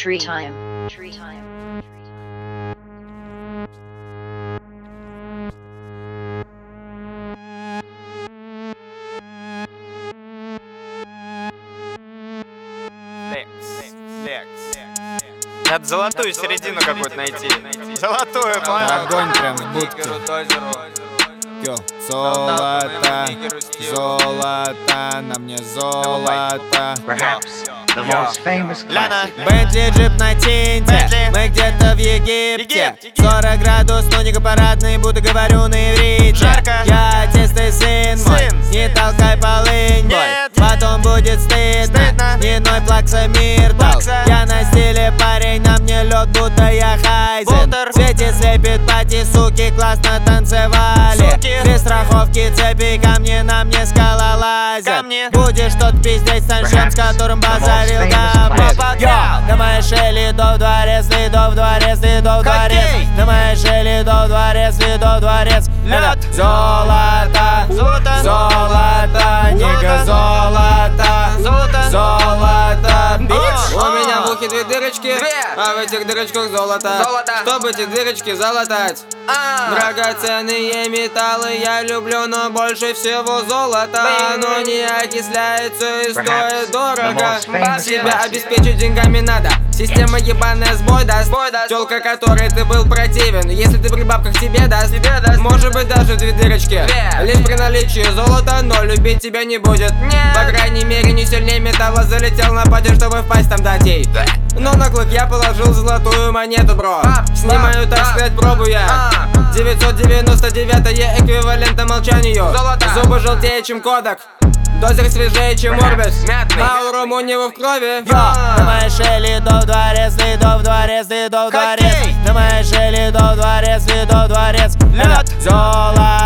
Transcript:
Tree time. Tree time. Надо золотую середину какую-то найти. Золотую, понял? Огонь прям в будке. Йо, золото, золото, на мне золото. Perhaps the most famous Ляна. classic. Бентли, джип на тинте, Бентли. мы где-то в Египте. Египет. 40 градусов, но парадный, будто говорю на иврите. Жарко. Я отец, ты сын мой, Сын. не толкай полынь, бой. Нет. Потом будет стыдно, Стыдно. не ной плакса мир дал. Плакса. Я на стиле парень, на мне лед, будто я хайзен. Бутер. В свете слепит пати, суки, классно танцевали. Суки. Без страховки цепи, камни на мне скалолазят. Камни. Будешь что-то пиздеть, станем, с которым базарил famous гамма. classic. На моей шее ледов дворец, ледов дворец, ледов дворец. Хоккей. На моей шее ледов дворец, ледов дворец. Лед. Это золото, Золото. золото, нигга золото, Золото. золото, бич. А. У меня в ухе две дырочки, Две. а в этих дырочках золото. Золото. Чтобы эти дырочки залатать. Драгоценные металлы я люблю, но больше всего золото. Оно не окисляется и стоит дорого. Себя обеспечить деньгами надо. Система ебаная сбой даст. Тёлка, которой ты был противен, если ты при бабках тебе даст. Может быть даже две дырочки. Лишь при наличии золота, но любить тебя не будет. По крайней мере не сильнее металла. Залетел на пати, чтобы впасть там дать ей. Но на клык я положил золотую монету, бро. Снимаю, так сказать, пробу я. 999 эквивалента молчанию. Зубы желтее, чем кодек. Дозер свежее, чем Орбис. Аурум у него в крови. На моей шее ледов дворец, ледов дворец, ледов дворец. Хоккей. На моей шее ледов дворец, ледов дворец. Лед. Золото.